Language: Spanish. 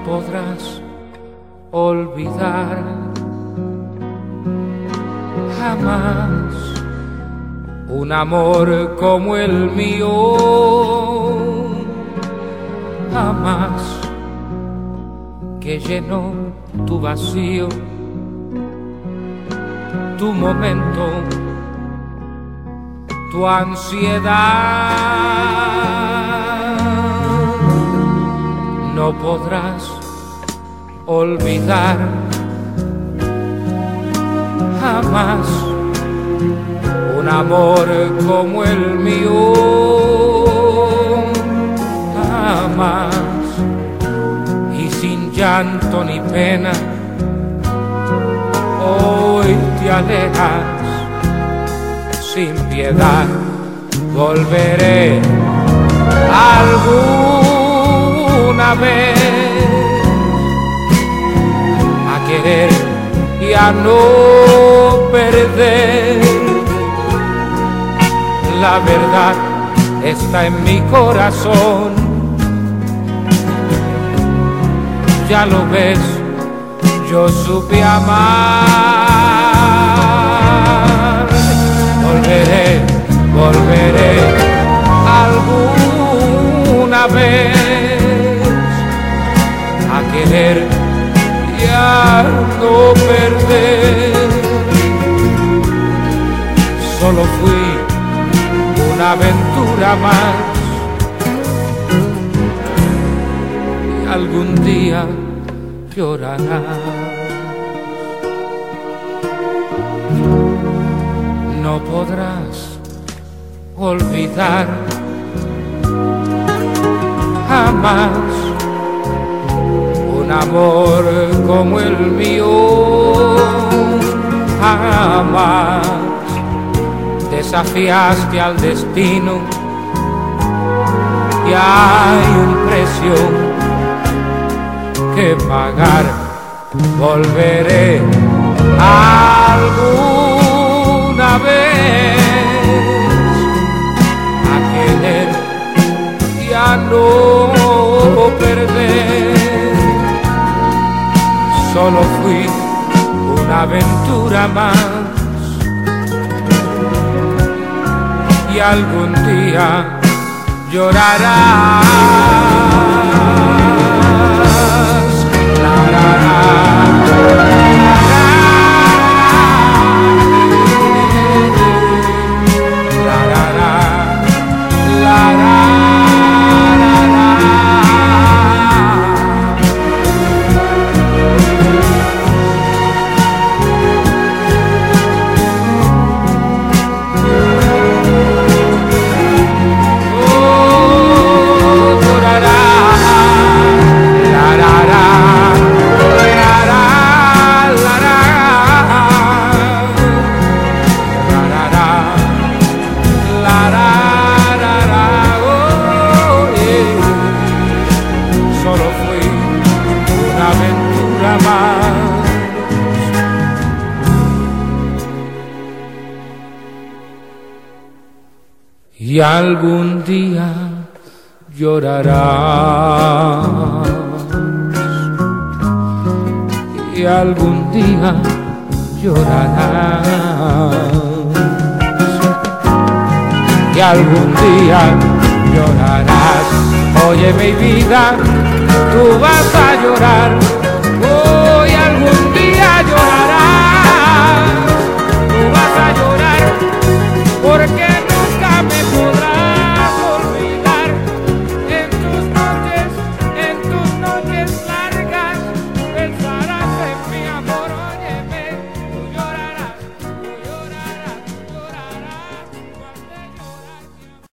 podrás olvidar jamás un amor como el mío, jamás, que llenó tu vacío, tu momento, tu ansiedad. No podrás olvidar jamás un amor como el mío, jamás, y sin llanto ni pena hoy te alejas sin piedad. Volveré alguna vez a querer y a no perder. La verdad está en mi corazón, ya lo ves, yo supe amar. Volveré alguna vez a querer y a no perder. Solo fui una aventura más y algún día llorarás. No podrás olvidar jamás un amor como el mío, jamás. Desafiaste al destino y hay un precio que pagar. Volveré alguna vez a querer y a no perder. Solo fui una aventura más y algún día llorarás. La, la, la. Y algún día llorarás, y algún día llorarás, y algún día llorarás. Oye mi vida, tú vas a llorar, hoy algún día